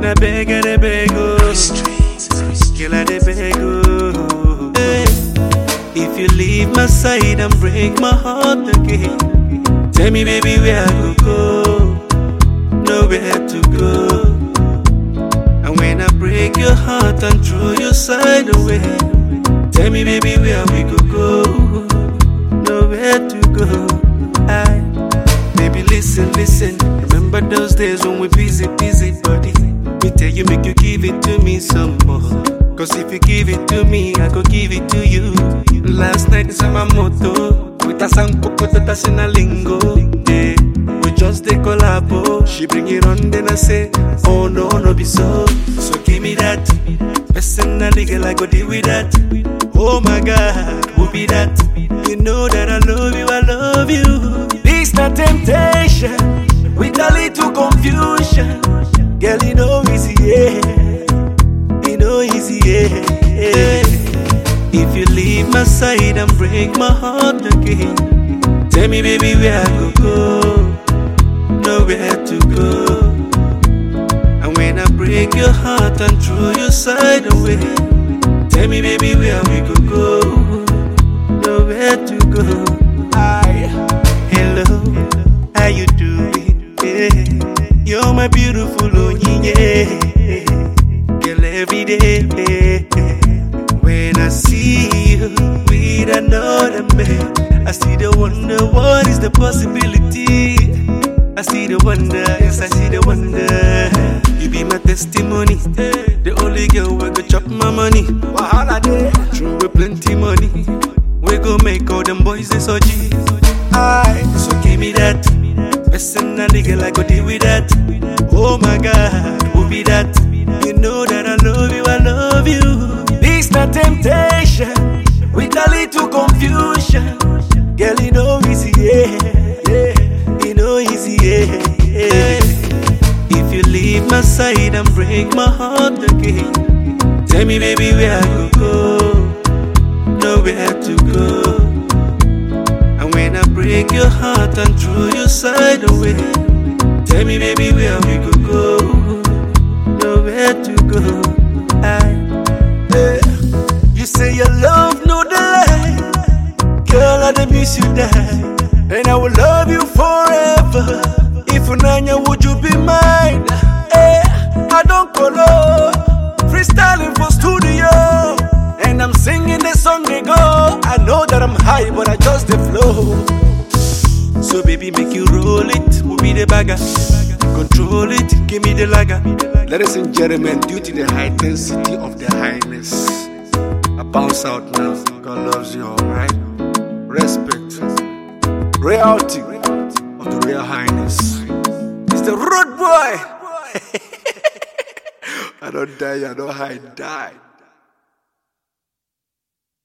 I beg, oh. Girl, I dey beg, oh. Hey. If you leave my side and break my heart again, tell me, baby, where I go, nowhere to go. And when I break your heart and throw your side away, tell me, baby, where we go, nowhere to go. Baby, listen, remember those days when we busy, buddy. Me tell you, make you give it to me some more. Cause if you give it to me, I go give it to you. Last night is my motto. With a sang poco that's in a lingo. Yeah, we just dey collabo. She bring it on, then I say, oh no, no be so. So give me that. Personally, girl, I go deal with that. Oh my God, who be that? You know that I love you. This not temptation, with a little confusion. Girl, you know easy, yeah. You know easy, yeah. If you leave my side and break my heart again, tell me, baby, where I go, nowhere to go. And when I break your heart and throw your side away, tell me, baby, where we go, nowhere to go. Hello, how you doing? Yeah. You're my beautiful yeah. Girl, every day when I see you with another man, I see the wonder, what is the possibility? I see the wonder, yes, I see the wonder. You be my testimony, the only girl who go chop my money. Wahala day, true with plenty money. We go make all them boys they so G. So give me that. Personally, girl, I go deal with that. Oh my God, who be that? You know that I love you. This not temptation, with a little confusion. Girl, you know easy, yeah. You know easy, yeah. If you leave my side and break my heart again, tell me, baby, where I go, nowhere to go. And when I break your heart and throw your side away, tell me, baby, where we go, nowhere to go. You say your love no delay, girl, I dey miss you die, and I will love you forever. If Unanya, would you be mine? I don't follow, freestyling for studio, and I'm singing the song they go. I know that I'm high, but I just the flow. So baby, make you roll it, we'll be the bagger. Control it, give me the lager. Ladies and gentlemen, due to the high intensity of the highness, I bounce out now. God loves you, alright? Respect, reality of the real highness. It's the road boy. I don't die, I don't hide, die.